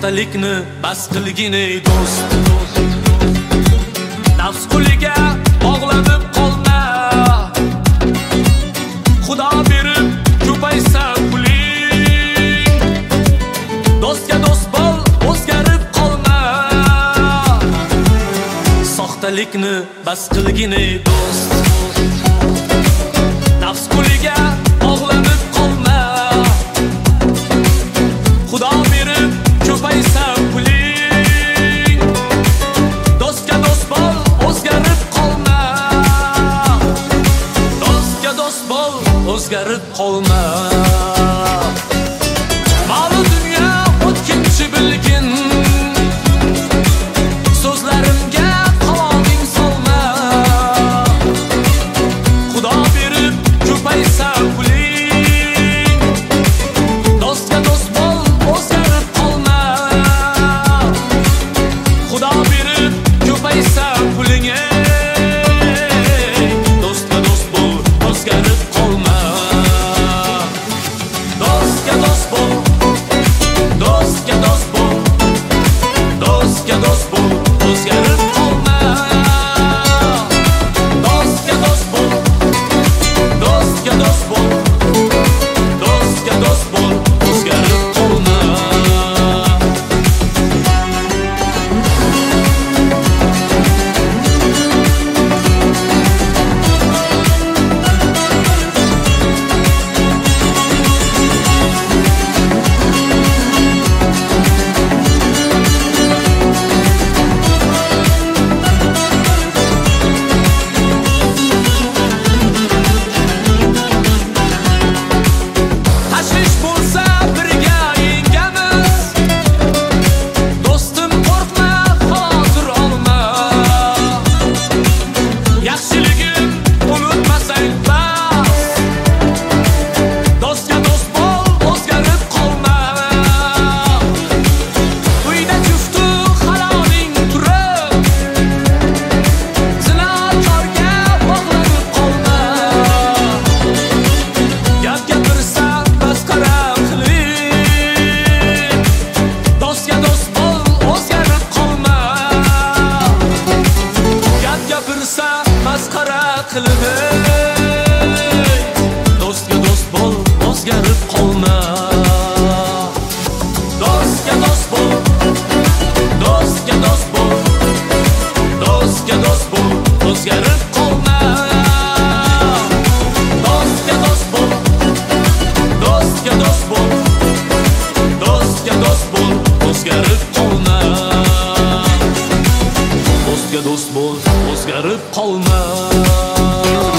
soxtalikni bas qilgin ey do'st. Nafs quliga bog'lanib qolma, Xudo berib ko'paysa puling. Do'stga do'st bo'l, o'zgarib qolma, soxtalikni bas qilgin ey do'st. Nafs quliga bog'lanib qolma, Xudo berib ko'paysa puling. Do'stga do'st bo'l, o'zgarib qolma, do'stga do'st bo'l, o'zgarib qolma. Ma'lum dunyo o'tkinchi bilgin, so'zlarimga qulog'ing solma. Xudo berib ko'paysa puling. Do'stga do'st bo'l, o'zgarib qolma, Xudo berib ko'paysa puling. Do'stga do'st bo'l, o'zgarib qolma. Do'stga do'st bo'l, do'stga do'st bo'l, do'stga do'st bo'l, o'zgarib qolma. Do'stga do'st bo'l, do'stga do'st bo'l, do'stga do'st bo'l, o'zgarib qolma. Tashvish bo'lsa birga yengamiz, do'stim qo'rqma, hozir olma. Yaxshiligim unutmasang bas, do'stga do'st bo'l, o'zgarib qolma. Uyda juftu haloling turib, zinokorga bog'lanib qolma. Gap gapirsa masxara qilib, do'stga do'st bo'l, o'zgarib qolma. Gap gapirsa masxara qilib, do'stga do'st bo'l, o'zgarib qolma. Do'stga do'st bo'l, do'stga do'st bo'l, do'stga do'st bo'l, o'zgarib qolma. Do'stga do'st bo'l, do'stga do'st bo'l, do'stga do'st bo'l, o'zgarib qolma. Do'stga do'st bo'l, o'zgarib qolma.